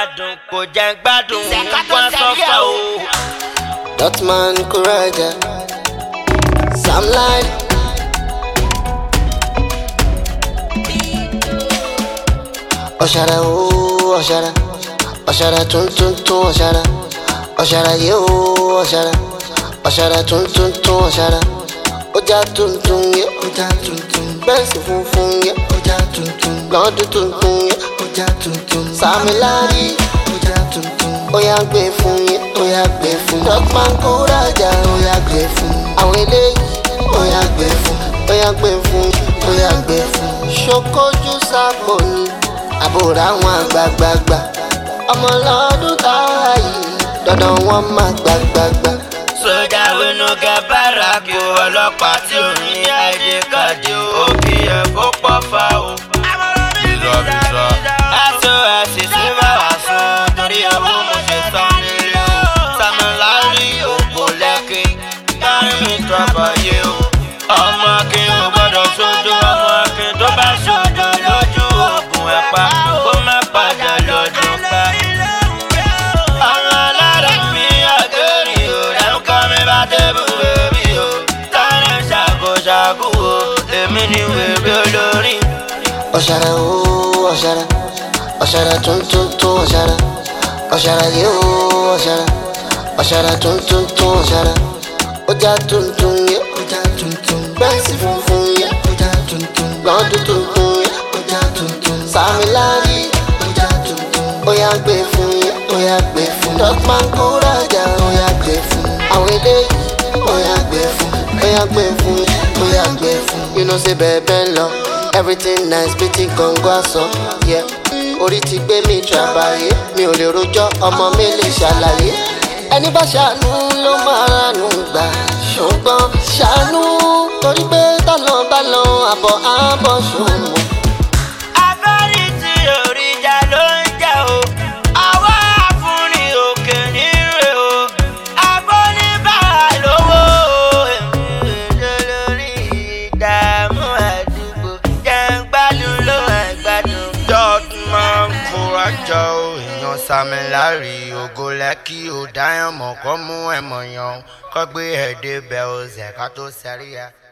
gbádùn kò jẹ́ gbádùn wá sọ́fà o. Dotman Kuraja Sam Line Oshara o Oshara Oshara tun tun tun Oshara Oshara ye o Oshara Oshara tun tun tun Oshara Oja tun tun ye Oja tun tun Bensi funfun ye Oja tun tun Blood tun tun ye Oja tun tun Samilari Oja tun tun Oya gbe fun ye Oya gbe fun Dotman Kuraja Oya gbe fun àwọn eléyìí Oya gbe fun Oya gbe fun Oya gbe fun Ṣokoju sápò ni àbúrò àwọn àgbàgbàgbà ọmọ lọ́dún táwa yìí dandan wọn máa gbàgbàgbà. sójà wínú gẹ́bàrà kí ọlọ́pàá tí ò ní àìdí kàdé ó kí ẹ kó pọ̀ fà ó. bìzọ̀bìzọ̀ aṣọ àṣìṣe bá wà fún torí ọwọ́ mo ṣe sọ nílé o. Samilari ògbó lẹ́kì láàrin mi tọ́bọ̀ yé o. ọmọ kí n ò gbọ́dọ̀ sójú ọmọ kí n tó bá sójú lójú oògùn ẹ̀pà kó má padà lọ́dún ká. àwọn alára mi àgẹ́rì ò lẹ́kọ́ mi bá débù bébí o. tánà ṣàkóṣàkó o èmi ni wèbí olórí. Ọ̀ṣàrà o Ọ̀ṣàrà Ọ̀ṣàrà tún tún tún Ọ̀ṣàrà Ọ̀ṣàrà yé o Ọ̀ṣàrà Ọ̀ṣàrà tún tún tún Ọ̀ṣàrà ọjà tún tún yé ọjà tún tún bẹ́ẹ̀sì funfun yé ọjà tún tún lọ́dún tún tún yé ọjà tún tún Samilari ọjà tún tún Oya gbé fún yé Oya gbé fún Dotman Kuraja Oya gbé fún àwọn eléyìí Oya gbé fún Oya gbé fún yé Oya gbé fún. You know say bẹ́ẹ̀ lọ everything nice pretty gangan aṣọ yeah. orí ti gbé mi trabayé mi ò lè rojọ́ ọmọ mi lè ṣàlàyé ẹni bá ṣàánú ló máa ránú gbà ṣùgbọ́n ṣàánú torí pé tọ́lọ́ bá lọ àbọ̀ àbọ̀ ṣòwò. abẹ́rẹ́ tí òrìjà ló ń jẹ́ o àwa àfúnni òkè nírè o agbóníbàrà lówó èmi lórí ìdààmú àdúgbò jẹ́ ń gbádùn ló ń gbádùn. Dotman Kuraja o èèyàn Samilari ògo lẹ́kì ò dáyàn mọ̀ kọ́ mú ẹ̀mọ̀ yan kọ́ gbé ẹ̀dẹ́ bẹ́ẹ̀ ọ̀sẹ̀ ká tó sẹ́ríyà.